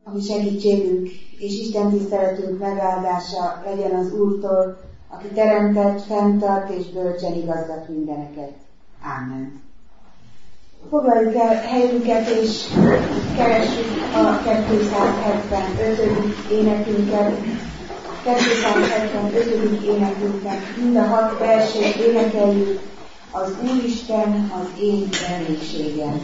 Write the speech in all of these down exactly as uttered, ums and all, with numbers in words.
A mi segítségünk és Isten tiszteletünk megáldása legyen az Úrtól, aki teremtett, fenntart és bölcsen igazgat mindeneket. Ámen. Foglaljuk el helyünket és keressük a kétszázhetvenötödik énekünket. kétszázhetvenötödik énekünket. Mind a hat versét énekeljük. Az Úristen az én elégségem.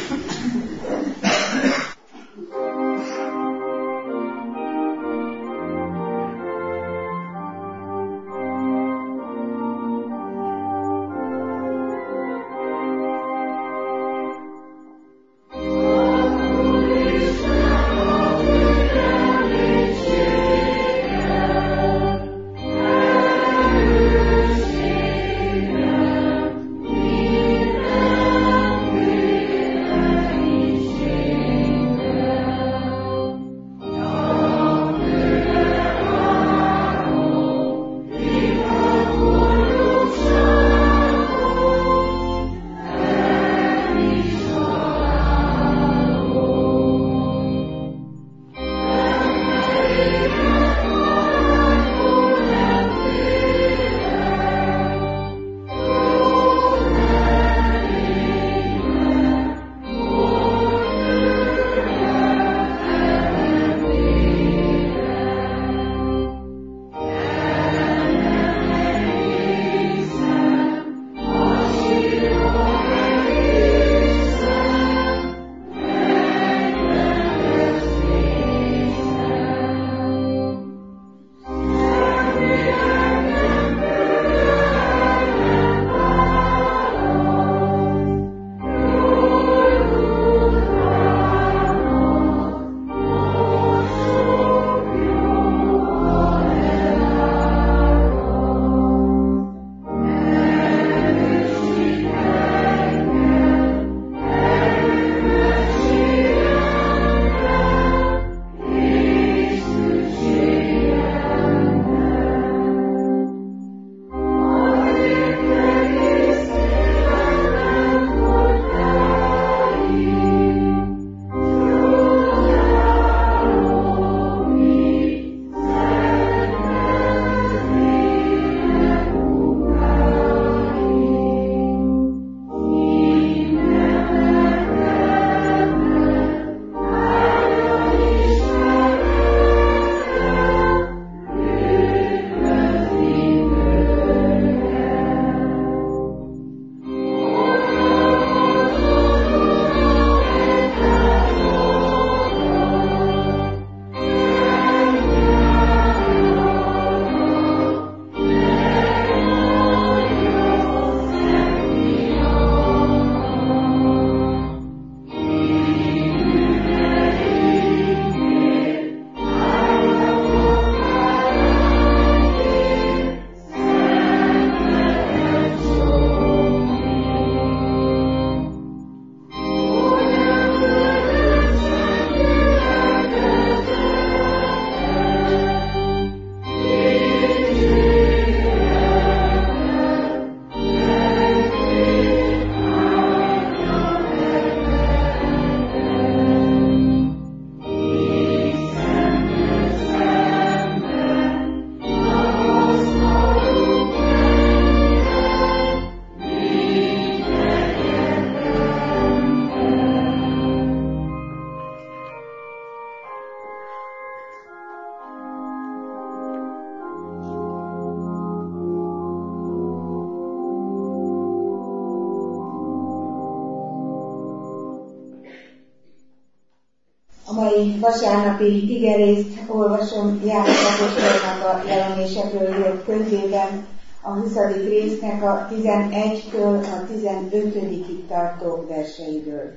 mai vasárnapi igerészt olvasom János apostolnak a Jelenésekről írt könyvében, a huszadik résznek a tizenegytől a tizenötödikig tartó verseiből.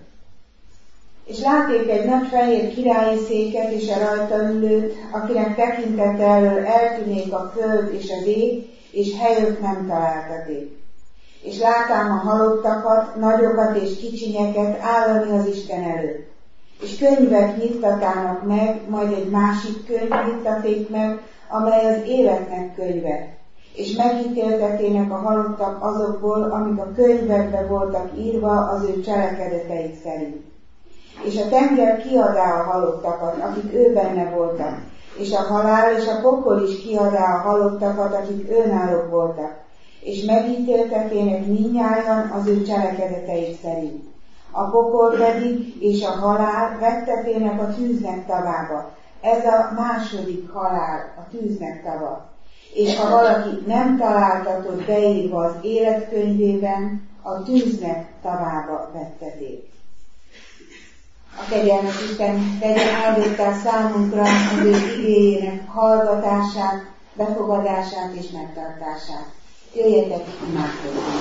És látték egy nagy fehér királyi széket és a rajta ülőt, akinek tekintete elől eltűnék a föld és az ég, és helyet nem találtaték. És látám a halottakat, nagyokat és kicsinyeket állani az Isten előtt. És könyvek nyitatának meg, majd egy másik könyv nyitaték meg, amely az életnek könyve. És megítéltetének a halottak azokból, amik a könyvekbe voltak írva az ő cselekedeteik szerint. és a tenger kiadá a halottakat, akik ő benne voltak, és a halál és a pokol is kiadá a halottakat, akik őnáluk voltak, és megítéltetének mindnyájan az ő cselekedeteik szerint. A pokol pedig és a halál vettetének a tűznek tavába. Ez a második halál, a tűznek tava. És ha valaki nem találtatott beírva az életkönyvében, a tűznek tavába vetteték. A kegyelmes Isten tegye áldottá számunkra az ő igéjének hallgatását, befogadását és megtartását. Jöjjetek, imádkozzunk!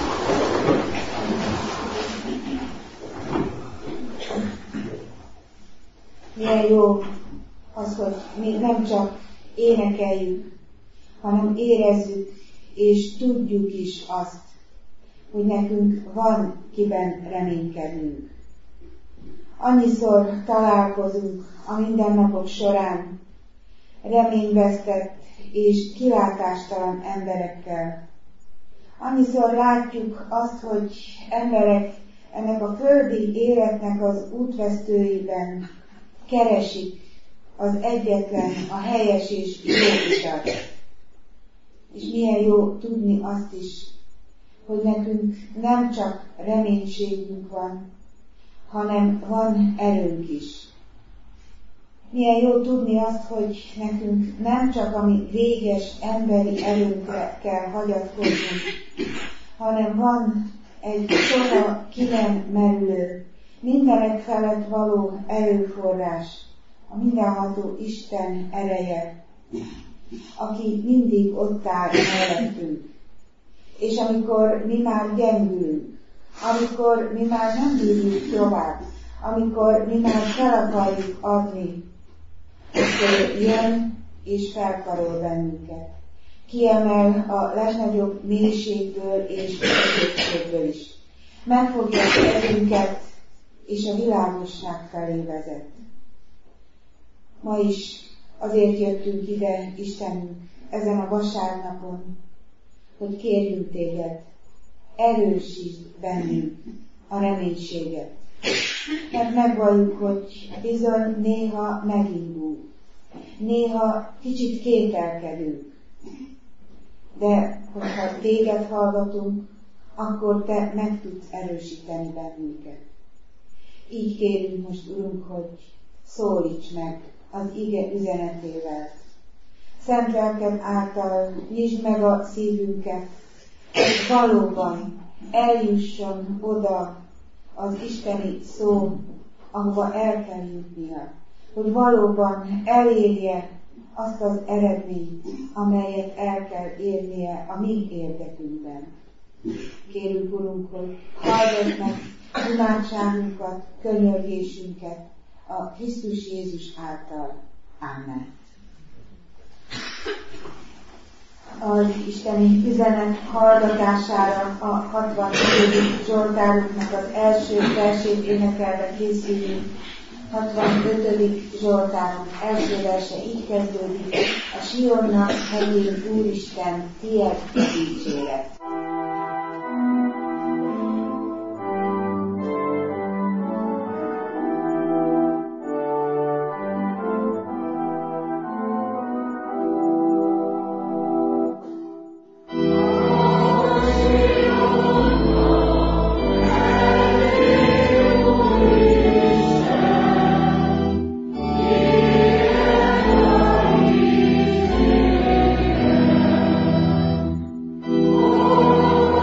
Milyen jó az, hogy mi nem csak énekeljük, hanem érezzük és tudjuk is azt, hogy nekünk van kiben reménykednünk. Annyiszor találkozunk a mindennapok során reményvesztett és kilátástalan emberekkel. Annyiszor látjuk azt, hogy emberek ennek a földi életnek az útvesztőiben keresik az egyetlen, a helyes és jó utat. És milyen jó tudni azt is, hogy nekünk nem csak reménységünk van, hanem van erőnk is. Milyen jó tudni azt, hogy nekünk nem csak a mi véges emberi erőnkre kell hagyatkoznunk, hanem van egy soha ki nem merülő, mindenek felett való erőforrás, a mindenható Isten ereje, aki mindig ott áll mellettünk. És amikor mi már gyengülünk, amikor mi már nem bírjuk tovább, amikor mi már fel akarjuk adni, akkor jön és felkarol bennünket. Kiemel a legnagyobb mélységből és sötétségből is. Megfogja az erőnket, és a világosság felé vezet. Ma is azért jöttünk ide, Istenünk, ezen a vasárnapon, hogy kérjünk téged, erősítsd bennünk a reménységet. Mert megvalljuk, hogy bizony néha megindul, néha kicsit kételkedünk, de hogyha téged hallgatunk, akkor te meg tudsz erősíteni bennünket. Így kérünk most, Urunk, hogy szólíts meg az ige üzenetével. Szent lelked által nyisd meg a szívünket, hogy valóban eljusson oda az isteni szó, ahova el kell jutnia, hogy valóban elérje azt az eredményt, amelyet el kell érnie a mi érdekünkben. Kérünk, Urunk, hogy hallgass meg imádságunkat, könyörgésünket a Krisztus Jézus által. Amen. Az isteni üzenet hallgatására a hatvanötödik Zsoltároknak az első versét énekelve készülünk. hatvanötödik Zsoltárok első verse így kezdődik: a Sionnak hegyén, Úristen, tiéd a dicséret. Oh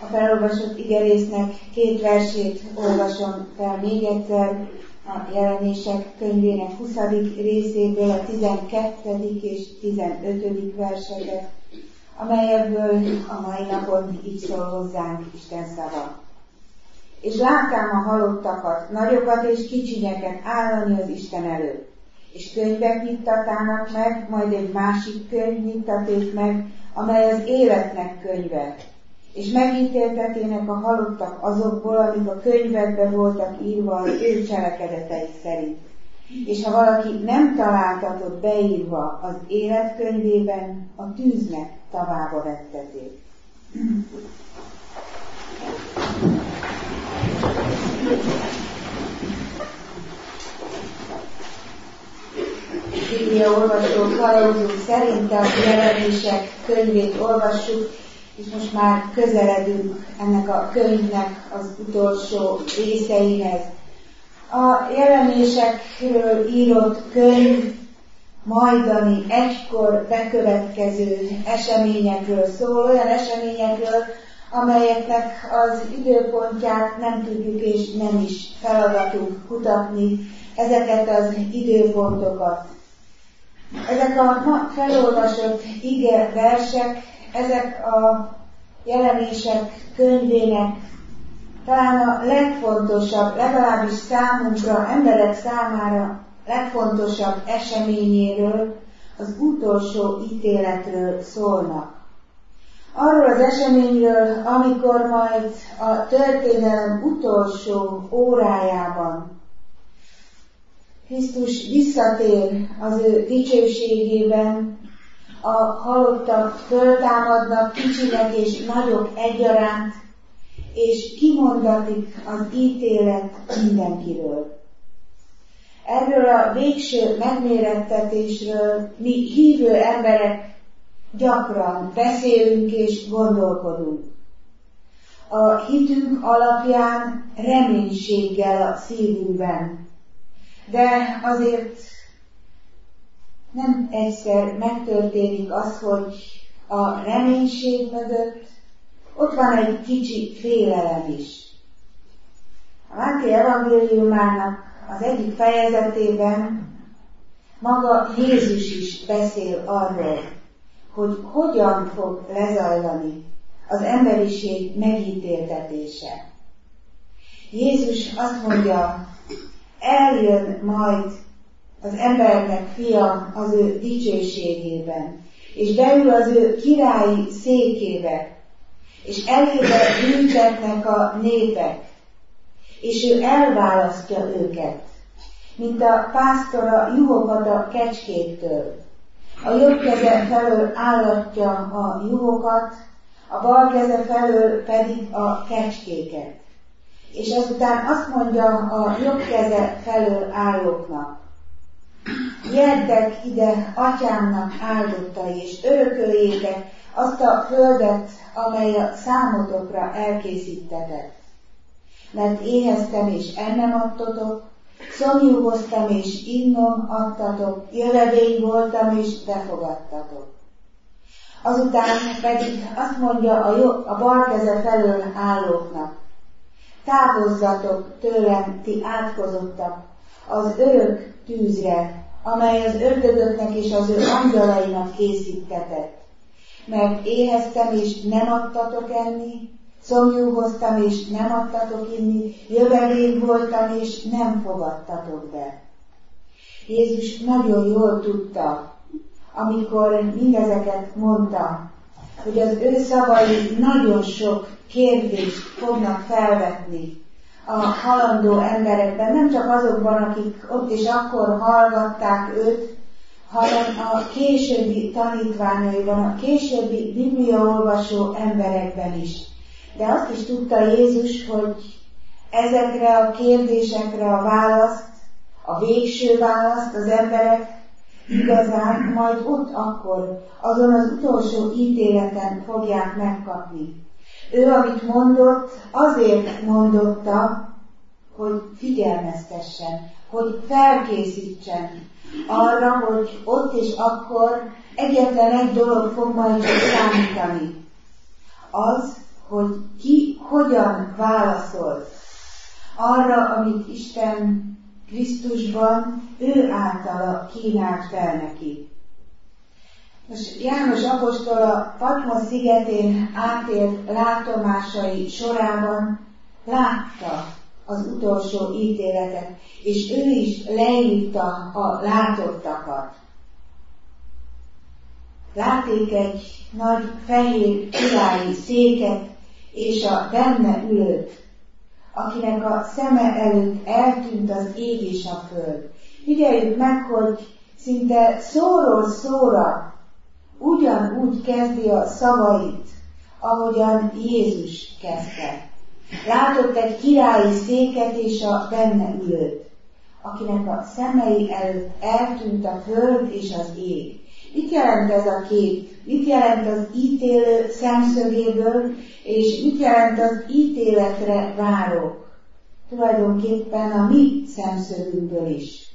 A felolvasott igerésznek két versét olvasom fel még egyszer, a Jelenések könyvének huszadik részéből a tizenkettedik és tizenötödik verseket, amelyekből a mai napon így szól hozzánk Isten szava. És láttam a halottakat, nagyokat és kicsinyeket állani az Isten előtt, és könyvek nyittatának meg, majd egy másik könyv nyittaték meg, amely az életnek könyve, és megítéltetének a halottak azokból, amik a könyvekben voltak írva az ő cselekedeteik szerint. És ha valaki nem találtatott beírva az életkönyvében, a tűznek tavába vetteték. Biblia olvasó kalauzunk szerint a Jelenések könyvét olvassuk, és most már közeledünk ennek a könyvnek az utolsó részeihez. A Jelenésekről írott könyv majdani, egykor bekövetkező eseményekről szól, olyan eseményekről, amelyeknek az időpontját nem tudjuk és nem is feladatunk kutatni, ezeket az időpontokat. Ezek a ma felolvasott ige versek, ezek a Jelenések könyvének talán a legfontosabb, legalábbis számunkra, emberek számára legfontosabb eseményéről, az utolsó ítéletről szólnak. Arról az eseményről, amikor majd a történelem utolsó órájában Krisztus visszatér az ő dicsőségében, a halottak föltámadnak, kicsinek és nagyok egyaránt, és kimondatik az ítélet mindenkiről. Erről a végső megmérettetésről mi hívő emberek gyakran beszélünk és gondolkodunk. A hitünk alapján reménységgel a szívünkben, de azért nem egyszer megtörténik az, hogy a reménység mögött ott van egy kicsi félelem is. A Máté evangéliumának az egyik fejezetében maga Jézus is beszél arról, hogy hogyan fog lezajlani az emberiség megítéltetése. Jézus azt mondja, eljön majd az embernek fia az ő dicsőségében, és beül az ő királyi székébe, és elébe gyűjthetnek a népek, és ő elválasztja őket, mint a pásztor a juhokat a kecskéktől. A jobb keze felől állatja a juhokat, a bal keze felől pedig a kecskéket. És ezután azt mondja a jobb keze felől állóknak, gyertek ide atyámnak áldottai, és örököljétek azt a földet, amely a számotokra elkészítetett. Mert éheztem és ennem adtatok, szomjúhoztam és innom adtatok, jövevény voltam és befogadtatok. Azután pedig azt mondja a, jobb, a bal keze felől állóknak, távozzatok tőlem, ti átkozottak, az örök tűzre, amely az ördögöknek és az ő angyalainak készítetett. Mert éheztem és nem adtatok enni, szomjúhoztam és nem adtatok inni, jövevény voltam és nem fogadtatok be. Jézus nagyon jól tudta, amikor mindezeket mondta, hogy az ő szavai nagyon sok kérdést fognak felvetni a halandó emberekben, nem csak azokban, akik ott és akkor hallgatták őt, hanem a későbbi tanítványaiban, a későbbi bibliaolvasó emberekben is. De azt is tudta Jézus, hogy ezekre a kérdésekre a választ, a végső választ az emberek igazán majd ott akkor, azon az utolsó ítéleten fogják megkapni. Ő, amit mondott, azért mondotta, hogy figyelmeztessen, hogy felkészítsen arra, hogy ott és akkor egyetlen egy dolog fog majd számítani. Az, hogy ki hogyan válaszolt arra, amit Isten Krisztusban ő általa kínált fel neki. Most János apostol a Patmos szigetén átélt látomásai sorában látta az utolsó ítéletet, és ő is leírta a látottakat. Látték egy nagy fehér királyi széket, és a benne ülőt, akinek a szeme előtt eltűnt az ég és a föld. Figyeljük meg, hogy szinte szóról szóra ugyanúgy kezdi a szavait, ahogyan Jézus kezdte. Látott egy királyi széket és a benne ülőt, akinek a szemei előtt eltűnt a föld és az ég. Mit jelent ez a kép? Mit jelent az ítélő szemszögéből, és mit jelent az ítéletre váró? Tulajdonképpen a mi szemszögünkből is.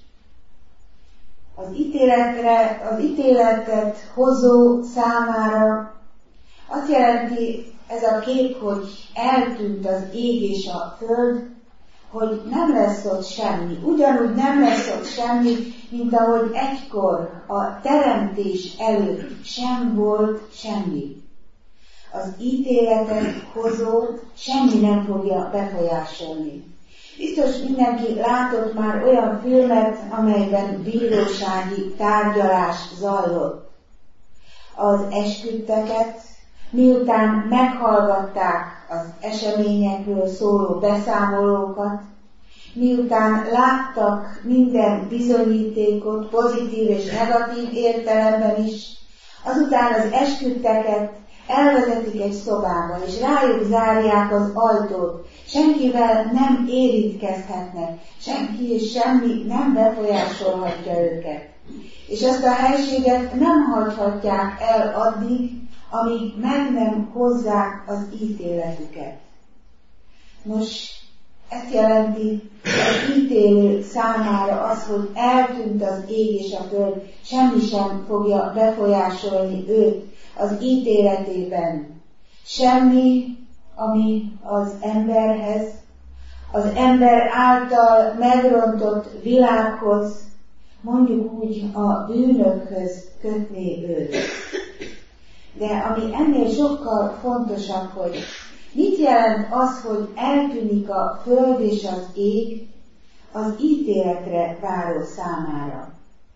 Az ítéletre, az ítéletet hozó számára azt jelenti ez a kép, hogy eltűnt az ég és a föld, hogy nem lesz ott semmi. Ugyanúgy nem lesz ott semmi, mint ahogy egykor a teremtés előtt sem volt semmi. Az ítéletet hozó semmi nem fogja befolyásolni. Biztos mindenki látott már olyan filmet, amelyben bírósági tárgyalás zajlott. Az esküdteket, miután meghallgatták az eseményekről szóló beszámolókat, miután láttak minden bizonyítékot, pozitív és negatív értelemben is, azután az esküdteket elvezetik egy szobába, és rájuk zárják az ajtót, senkivel nem érintkezhetnek, senki és semmi nem befolyásolhatja őket. És azt a helységet nem hagyhatják el addig, amíg meg nem hozzák az ítéletüket. Nos, ezt jelenti az ítélő számára az, hogy eltűnt az ég és a föld, semmi sem fogja befolyásolni őt az ítéletében. Semmi, ami az emberhez, az ember által megrontott világhoz, mondjuk úgy a bűnökhöz kötné őt. De ami ennél sokkal fontosabb, hogy mit jelent az, hogy eltűnik a föld és az ég az ítéletre váró számára.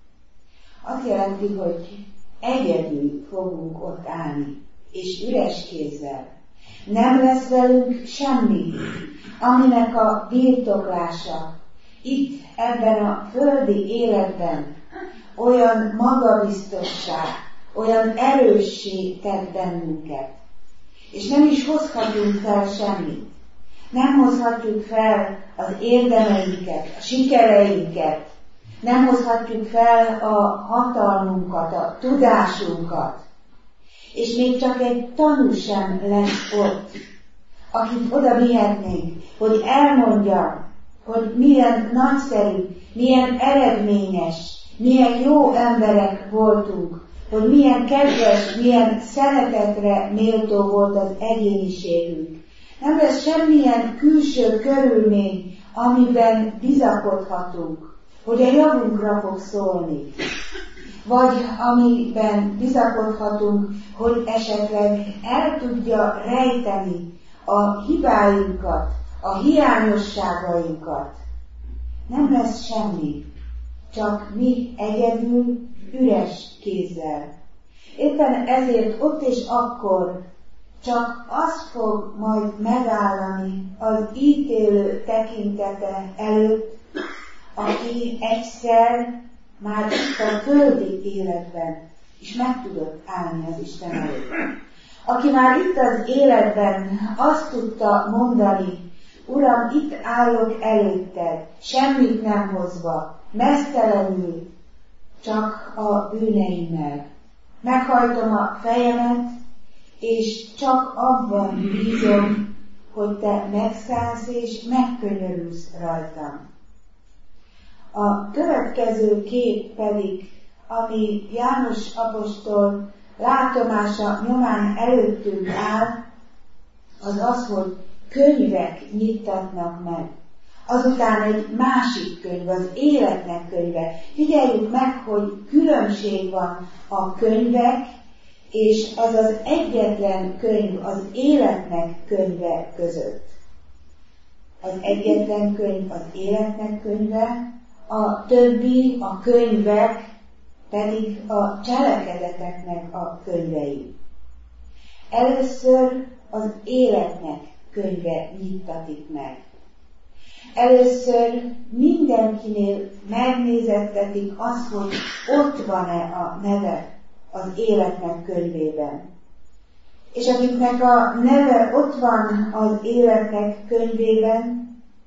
Azt jelenti, hogy egyedül fogunk ott állni, és üres kézzel. Nem lesz velünk semmi, aminek a birtoklása itt ebben a földi életben olyan magabiztosság, olyan erőssé tett bennünket. És nem is hozhatunk fel semmit. Nem hozhatjuk fel az érdemeinket, a sikereinket. Nem hozhatjuk fel a hatalmunkat, a tudásunkat. És még csak egy tanú sem lesz ott, akit oda vihetnénk, hogy elmondja, hogy milyen nagyszerű, milyen eredményes, milyen jó emberek voltunk, hogy milyen kedves, milyen szeretetre méltó volt az egyéniségünk. Nem lesz semmilyen külső körülmény, amiben bizakodhatunk, hogy a javunkra fog szólni. Vagy amiben bizakodhatunk, hogy esetleg el tudja rejteni a hibáinkat, a hiányosságainkat. Nem lesz semmi, csak mi egyedül, üres kézzel. Éppen ezért ott és akkor csak az fog majd megállani az ítélő tekintete előtt, aki egyszer már itt a földi életben is meg tudott állni az Isten előtt. Aki már itt az életben azt tudta mondani, Uram, itt állok előtted, semmit nem hozva, meztelenül, csak a bűneimmel. Meghajtom a fejemet, és csak abban bízom, hogy te megszállsz és megkönyörülsz rajtam. A következő kép pedig, ami János apostol látomása nyomán előttünk áll, az az, hogy könyvek nyittatnak meg. Azután egy másik könyv, az életnek könyve. Figyeljük meg, hogy különbség van a könyvek, és az az egyetlen könyv az életnek könyve között. Az egyetlen könyv az életnek könyve, a többi, a könyvek pedig a cselekedeteknek a könyvei. Először az életnek könyve nyittatik meg. Először mindenkinél megnézettetik azt, hogy ott van-e a neve az életnek könyvében. És akiknek a neve ott van az életnek könyvében,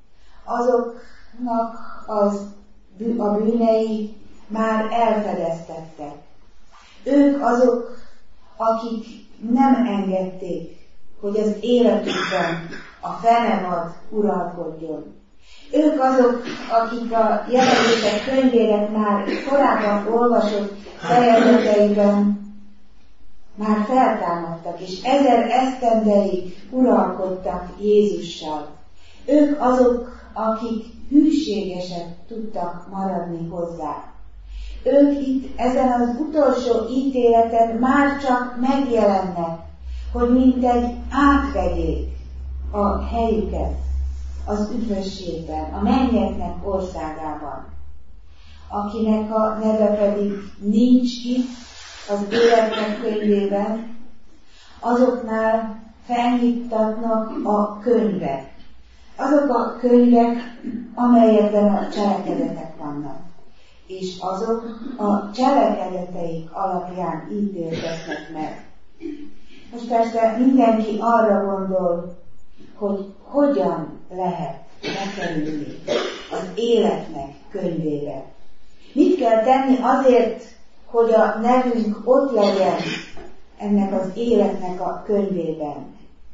azoknak az, a bűnei már elfedeztettek. Ők azok, akik nem engedték, hogy az életükben a fenevad uralkodjon. Ők azok, akik a jelenések könyvének már korábban olvasott fejezeteiben már feltámadtak, és ezer esztendeig uralkodtak Jézussal. Ők azok, akik hűségesek tudtak maradni hozzá. Ők itt ezen az utolsó ítéleten már csak megjelennek, hogy mintegy átvegyék a helyüket az üdvösségben, a mennyeknek országában. Akinek a neve pedig nincs itt az életnek könyvében, azoknál felnyittatnak a könyvek. Azok a könyvek, amelyekben a cselekedetek vannak. És azok a cselekedeteik alapján ítéltetnek meg. Most persze mindenki arra gondol, hogy hogyan lehet bekerülni az életnek könyvébe. Mit kell tenni azért, hogy a nevünk ott legyen ennek az életnek a könyvében.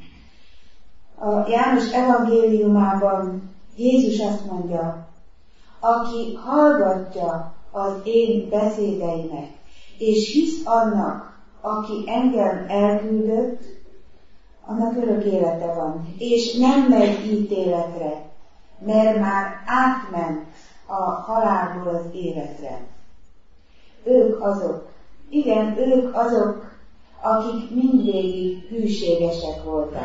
A János evangéliumában Jézus azt mondja, aki hallgatja az én beszédeimet, és hisz annak, aki engem elküldött, annak örök élete van, és nem megy ítéletre, mert már átment a halálból az életre. Ők azok, igen, ők azok, akik mindvégig hűségesek voltak.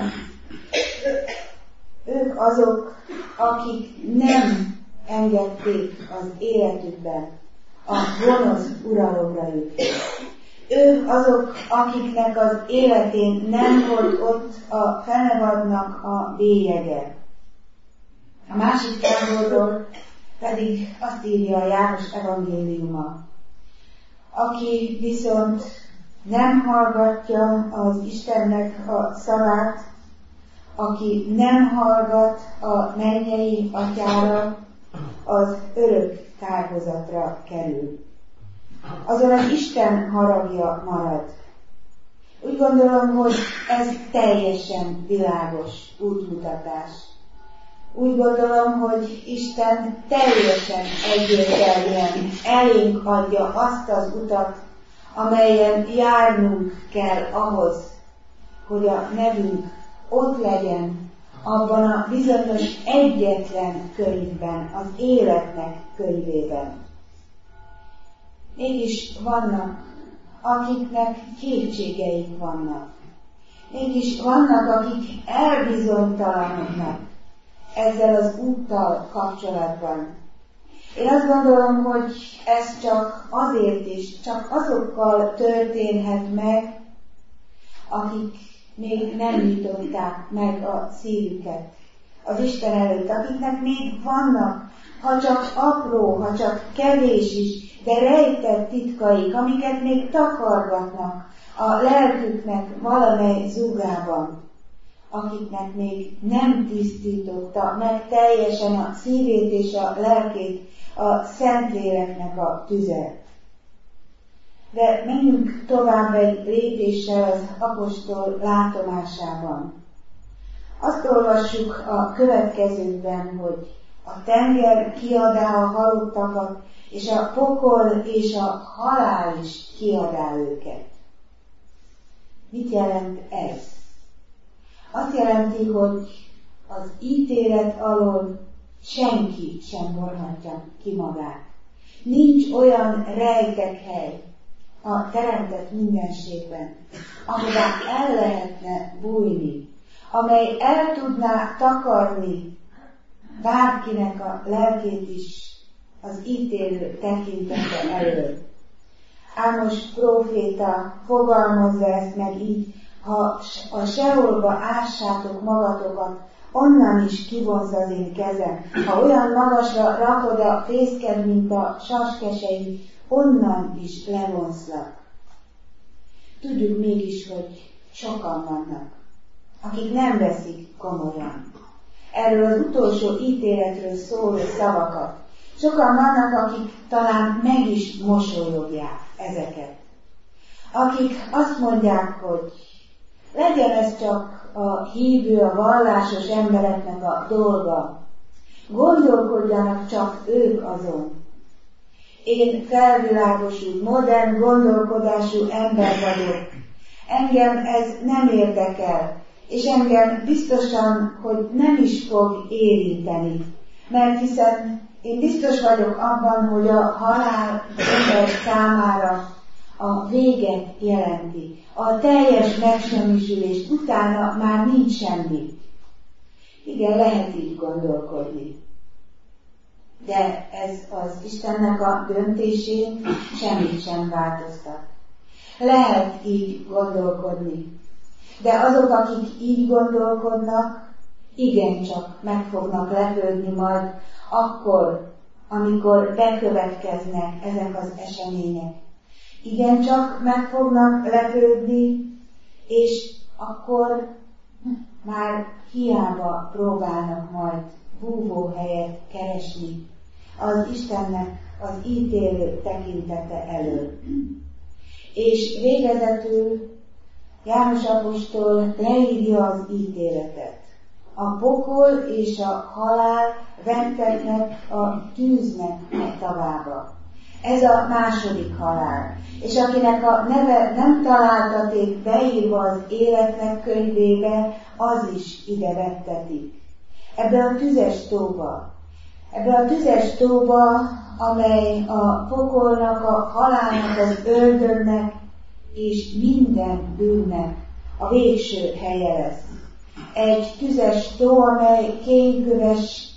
Ők azok, akik nem engedték az életükben a gonosz uralomra jutni. Ők azok, akiknek az életén nem volt ott a fenevadnak a bélyege. A másik táborról pedig azt írja a János evangéliuma, aki viszont nem hallgatja az Istennek a szavát, aki nem hallgat a mennyei atyára, az örök kárhozatra kerül. Azon az Isten haragja marad. Úgy gondolom, hogy ez teljesen világos útmutatás. Úgy gondolom, hogy Isten teljesen egyértelműen elénk adja azt az utat, amelyen járnunk kell ahhoz, hogy a nevünk ott legyen abban a bizonyos egyetlen könyvben, az életnek könyvében. Mégis vannak, akiknek kétségeik vannak. Mégis vannak, akik elbizonytalanodnak ezzel az úttal kapcsolatban. Én azt gondolom, hogy ez csak azért is, csak azokkal történhet meg, akik még nem nyitották meg a szívüket az Isten előtt, akiknek még vannak, ha csak apró, ha csak kevés is, de rejtett titkaik, amiket még takargatnak a lelküknek valamely zugában, akiknek még nem tisztította meg teljesen a szívét és a lelkét a Szentléleknek a tüze. De menjünk tovább egy lépéssel az apostol látomásában. Azt olvassuk a következőkben, hogy a tenger kiadá a halottakat, és a pokol és a halál is kiadá őket. Mit jelent ez? Azt jelenti, hogy az ítélet alól senki sem vonhatja ki magát. Nincs olyan rejtek hely a teremtett mindenségben, ahová el lehetne bújni, amely el tudná takarni bárkinek a lelkét is az ítélő tekintete elől. Ámos próféta fogalmazza ezt meg így: ha a seholba ássátok magatokat, onnan is kivonz az én kezem. Ha olyan magasra rakod a fészked, mint a saskesei, onnan is levonzlak. Tudjuk mégis, hogy sokan vannak, akik nem veszik komolyan erről az utolsó ítéletről szóló szavakat. Sokan vannak, akik talán meg is mosolyogják ezeket. Akik azt mondják, hogy legyen ez csak a hívő, a vallásos embereknek a dolga. Gondolkodjanak csak ők azon. Én felvilágosult, modern gondolkodású ember vagyok. Engem ez nem érdekel, és engem biztosan, hogy nem is fog érinteni, mert hiszen én biztos vagyok abban, hogy a halál ember számára a véget jelenti. A teljes megsemmisülés utána már nincs semmi. Igen, lehet így gondolkodni. De ez az Istennek a döntésén semmit sem változtat. Lehet így gondolkodni. De azok, akik így gondolkodnak, igencsak meg fognak lepődni majd akkor, amikor bekövetkeznek ezek az események. Igencsak meg fognak lepődni, és akkor már hiába próbálnak majd búvóhelyet keresni az Istennek az ítélő tekintete elől. És végezetül János apostol leírja az ítéletet. A pokol és a halál vettetnek a tűznek a tavába. Ez a második halál. És akinek a neve nem találtaték beírva az életnek könyvébe, az is ide vettetik. Ebbe a tüzes tóba. Ebbe a tüzes tóba, amely a pokolnak, a halálnak, az ördögnek és minden bűnnek a végső helye lesz. Egy tüzes tó, amely kénköves,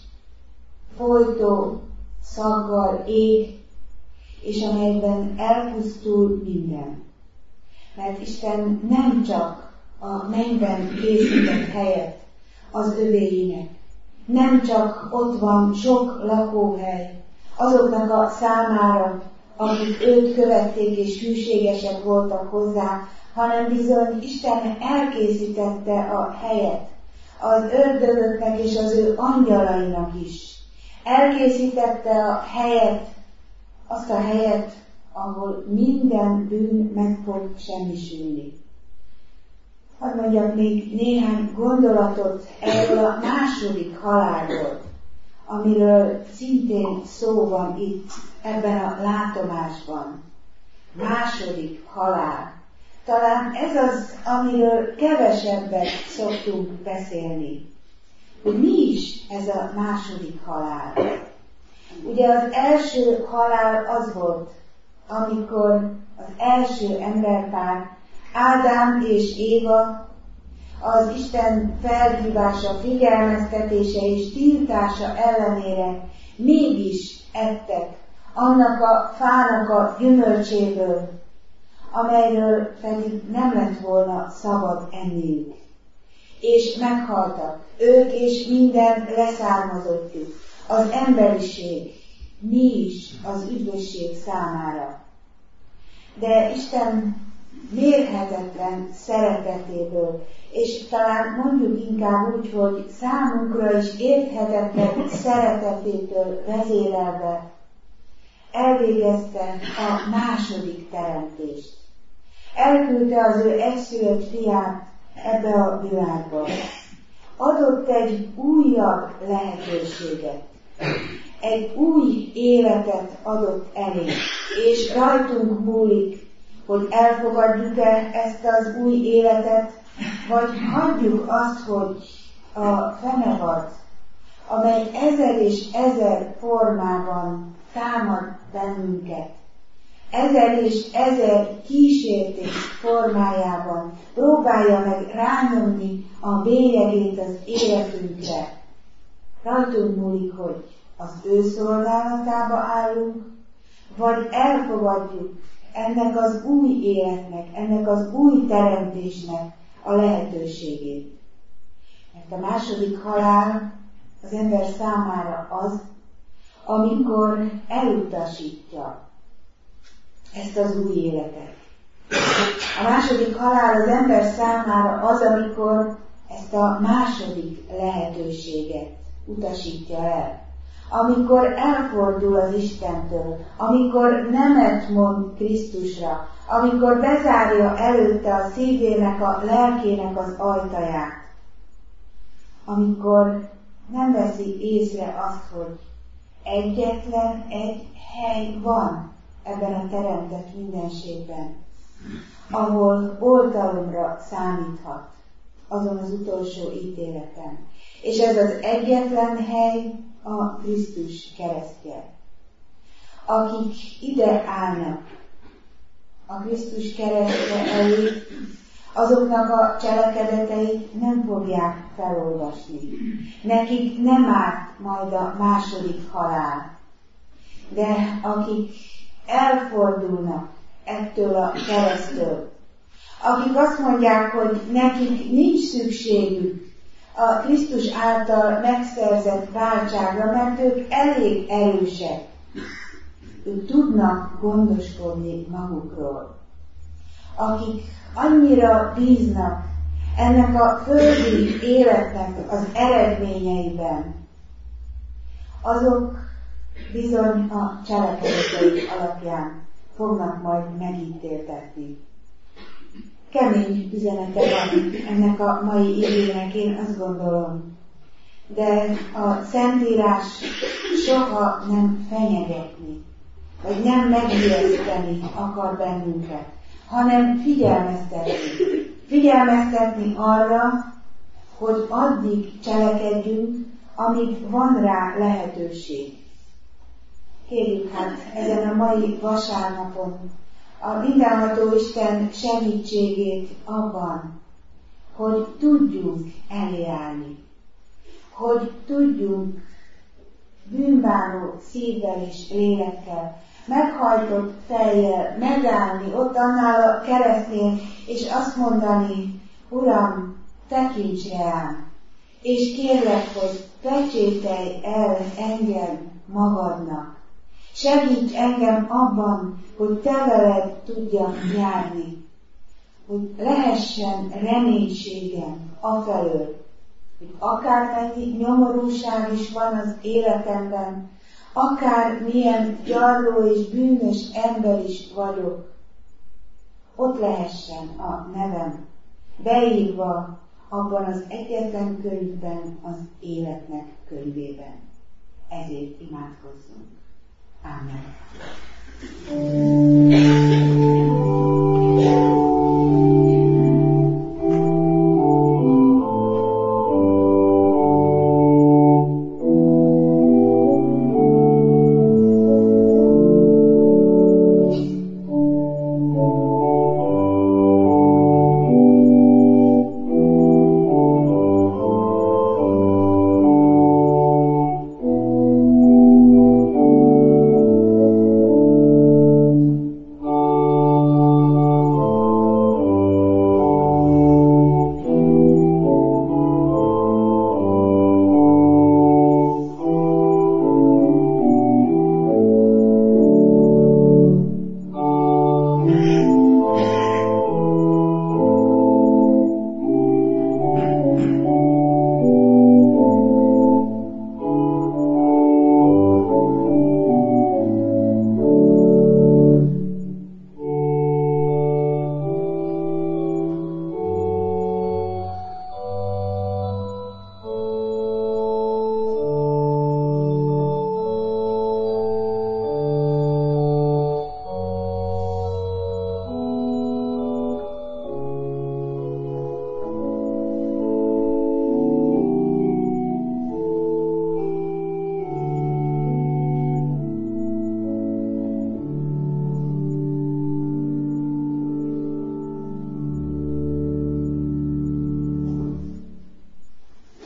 folytó szaggal ég, és amelyben elpusztul minden. Mert Isten nem csak a mennyben készített helyet az övéinek, nem csak ott van sok lakóhely azoknak a számára, akik őt követték és hűségesek voltak hozzá, hanem bizony Isten elkészítette a helyet az ördögöknek és az ő angyalainak is. Elkészítette a helyet, azt a helyet, ahol minden bűn meg fog semmisülni. Hadd mondjak még néhány gondolatot erről a második halálról, amiről szintén szó van itt, ebben a látomásban. Második halál. Talán ez az, amiről kevesebbet szoktunk beszélni. Hogy mi is ez a második halál? Ugye az első halál az volt, amikor az első emberpár, Ádám és Éva, az Isten felhívása, figyelmeztetése és tiltása ellenére mégis ettek annak a fának a gyümölcséből, amelyről pedig nem lett volna szabad enniük. És meghaltak ők és minden leszármazottjuk, az emberiség, mi is az üdvösség számára. De Isten mérhetetlen szeretetéből, és talán mondjuk inkább úgy, hogy számunkra is érthetetlen szeretetétől vezérelve elvégezte a második teremtést. Elküldte az ő egyszülött fiát ebbe a világba. Adott egy újabb lehetőséget. Egy új életet adott elé, és rajtunk múlik, hogy elfogadjuk-e ezt az új életet, Vagy hagyjuk azt, hogy a fenevad, amely ezer és ezer formában támad bennünket, ezer és ezer kísértés formájában próbálja meg rányomni a bélyegét az életünkre. Rajtunk múlik, hogy az ő szolgálatába állunk, vagy elfogadjuk ennek az új életnek, ennek az új teremtésnek a lehetőségét. Mert a második halál az ember számára az, amikor elutasítja ezt az új életet. A második halál az ember számára az, amikor ezt a második lehetőséget utasítja el. Amikor elfordul az Istentől, amikor nemet mond Krisztusra, amikor bezárja előtte a szívének, a lelkének az ajtaját, amikor nem veszi észre azt, hogy egyetlen egy hely van ebben a teremtett mindenségben, ahol oltalomra számíthat azon az utolsó ítéleten. És ez az egyetlen hely a Krisztus keresztje. Akik ide állnak a Krisztus keresztje elé, azoknak a cselekedeteit nem fogják felolvasni. Nekik nem árt majd a második halál. De akik elfordulnak ettől a keresztől, akik azt mondják, hogy nekik nincs szükségük a Krisztus által megszerzett váltságra, mert ők elég erősek. Ők tudnak gondoskodni magukról. Akik annyira bíznak ennek a földi életnek az eredményeiben, azok bizony a cselekedeteik alapján fognak majd megítéltetni. Kemény üzenete van ennek a mai igének, én azt gondolom. De a Szentírás soha nem fenyegetni, vagy nem megijeszteni akar bennünket, hanem figyelmeztetni. Figyelmeztetni arra, hogy addig cselekedjünk, amíg van rá lehetőség. Kérjük hát ezen a mai vasárnapon a mindenható Isten segítségét abban, hogy tudjunk eljárni, hogy tudjunk bűnbánó szívvel és lélekkel, meghajtott fejjel megállni ott annál a keresztnél, és azt mondani, Uram, tekints rám, és kérlek, hogy pecsételj el engem magadnak. Segíts engem abban, hogy te veled tudjak járni, hogy lehessen reménységem afelől, hogy akármennyi nyomorúság is van az életemben, akár milyen gyarló és bűnös ember is vagyok, ott lehessen a nevem beírva abban az egyetlen könyvben, az életnek könyvében. Ezért imádkozzunk. Amen.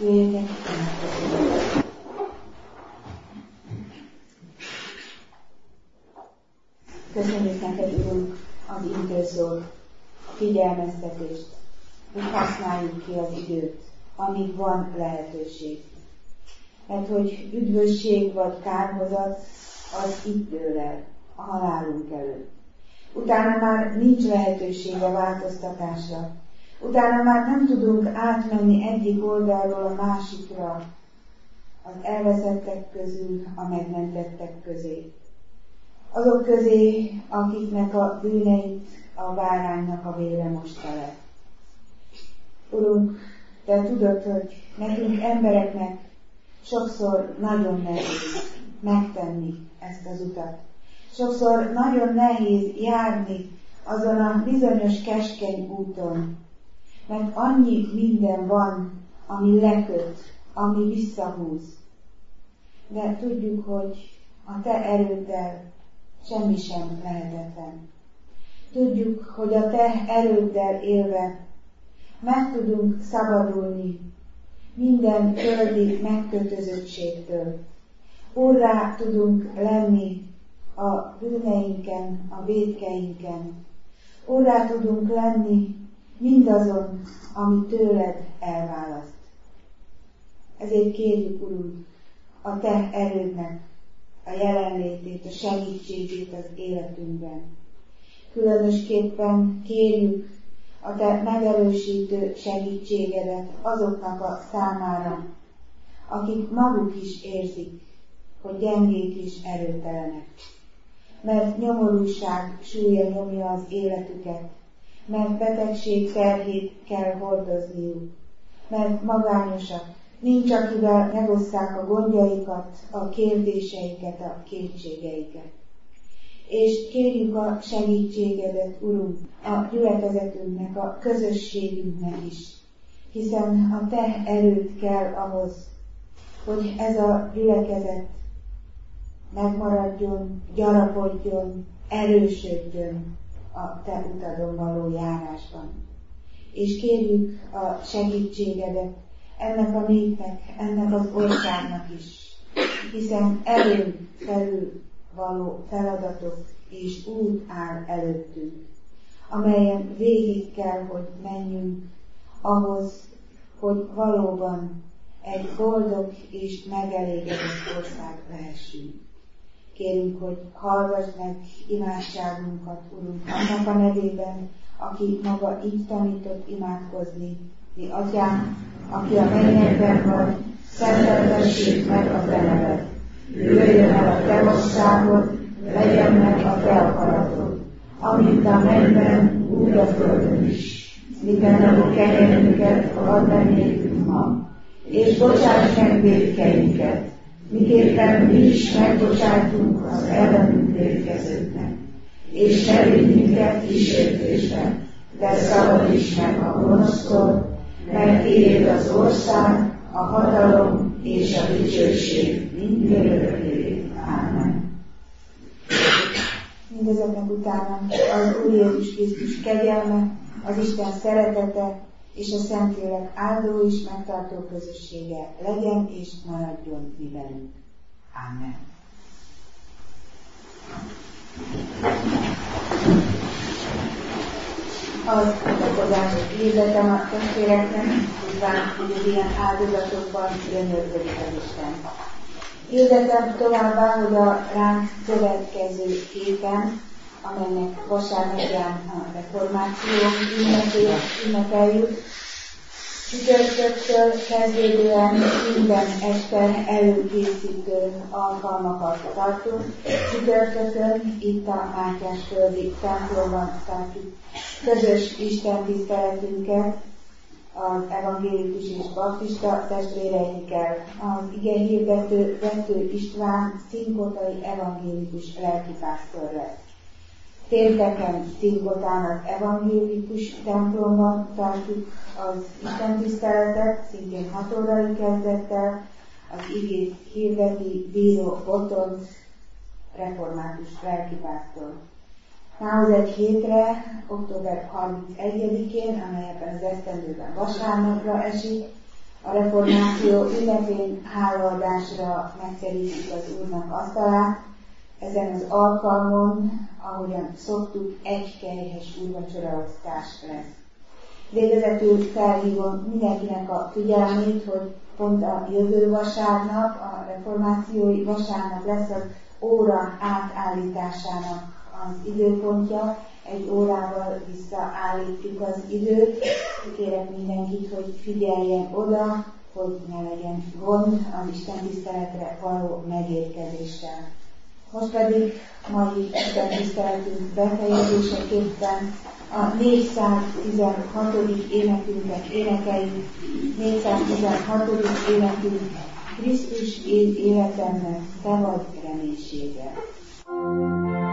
Jöjjetek, imádkozzunk. Köszönjük neked, Urunk, az intőszót, a figyelmeztetést, hogy használjuk ki az időt, amíg van lehetőség. Mert hogy üdvösség vagy kárhozat, az itt dől el, a halálunk előtt. Utána már nincs lehetőség a változtatásra. Utána már nem tudunk átmenni egyik oldalról a másikra, az elveszettek közül, a megmentettek közé. Azok közé, akiknek a bűneit a báránynak a vére mosta le. Urunk, te tudod, hogy nekünk embereknek sokszor nagyon nehéz megtenni ezt az utat. Sokszor nagyon nehéz járni azon a bizonyos keskeny úton, mert annyi minden van, ami leköt, ami visszahúz. De tudjuk, hogy a te erőddel semmi sem lehetetlen. Tudjuk, hogy a te erőddel élve meg tudunk szabadulni minden földi megkötözöttségtől. Úrrá tudunk lenni a bűneinken, a vétkeinken. Úrrá tudunk lenni mindazon, ami tőled elválaszt. Ezért kérjük, Urunk, a te erődnek a jelenlétét, a segítségét az életünkben. Különösképpen kérjük a te megerősítő segítségedet azoknak a számára, akik maguk is érzik, hogy gyengék és erőtelenek. Mert nyomorúság súlya nyomja az életüket, mert betegség terhét kell hordozniuk, mert magányosak, nincs akivel megosszák a gondjaikat, a kérdéseiket, a kétségeiket. És kérjük a segítségedet, Urunk, a gyülekezetünknek, a közösségünknek is, hiszen a te erőd kell ahhoz, hogy ez a gyülekezet megmaradjon, gyarapodjon, erősödjön a te utadon való járásban. És kérjük a segítségedet ennek a népnek, ennek az országnak is, hiszen erőn felül való feladatok és út áll előttünk, amelyen végig kell, hogy menjünk ahhoz, hogy valóban egy boldog és megelégedett ország lehessünk. Kérünk, hogy hallgass meg imádságunkat, Urunk, annak a nevében, aki maga így tanított imádkozni, mi Atyánk, aki a mennyekben vagy, szenteltessék meg a te neved. Jöjjön el a te országod, legyen meg a te akaratod, amint a mennyben, úgy a földön is. Mindennapos kenyerünket add meg nékünk ma, és bocsáss meg vétkeinket, miképpen mi is megbocsátunk az ellenünk vétkezőknek. És ne vigy minket kísértésbe, de szabadíts meg a gonosztól, mert tiéd az ország, a hatalom és a dicsőség mindörökké. Ámen. Mindezeknek utána az Úr Jézus Krisztus kegyelme, az Isten szeretete és a Szentlélek áldó és megtartó közössége legyen és maradjon mi velünk. Ámen. Az adakozást hirdetem a testvéreknek, tudván, hogy az ilyen áldozatokban gyönyörködik az Isten. Hirdetem továbbá, hogy a ránk következő héten, amelynek vasárnapján a reformáció ünnepét ünnepeljük, csütörtöktől kezdődően minden este előkészítő alkalmakat tartunk. Csütörtökön itt a Mátyásföldi templomban tartjuk közös istentiszteletünket az evangélikus és baptista testvéreinkkel. Az ige hirdető Vető István színkotai evangélikus lelkipásztor lesz. Pénteken Szinkotának evangélikus templomban tartjuk az istentiszteletet, szintén hat órai kezdettel, az igét hirdeti Bíró Botont református lelkipásztor. Mához egy hétre, október harmincegyedikén, amely ebben az esztendőben vasárnapra esik, A reformáció ünnepén hálaadásra megterítjük az Úrnak asztalát. Ezen az alkalmon, ahogyan szoktuk, egy kelyhes úrvacsoraosztás lesz. Végezetül felhívom mindenkinek a figyelmét, hogy pont a jövő vasárnap, a reformációi vasárnap lesz az óra átállításának az időpontja. Egy órával visszaállítjuk az időt. Kérek mindenkit, hogy figyeljen oda, hogy ne legyen gond az Isten tiszteletre való megérkezéssel. Most pedig mai Isten tiszteletünk befejezéseképpen a négyszáztizenhatodik énekünket énekeljük. négyszáztizenhatodik énekünk: Krisztus én életemnek, te vagy reménysége.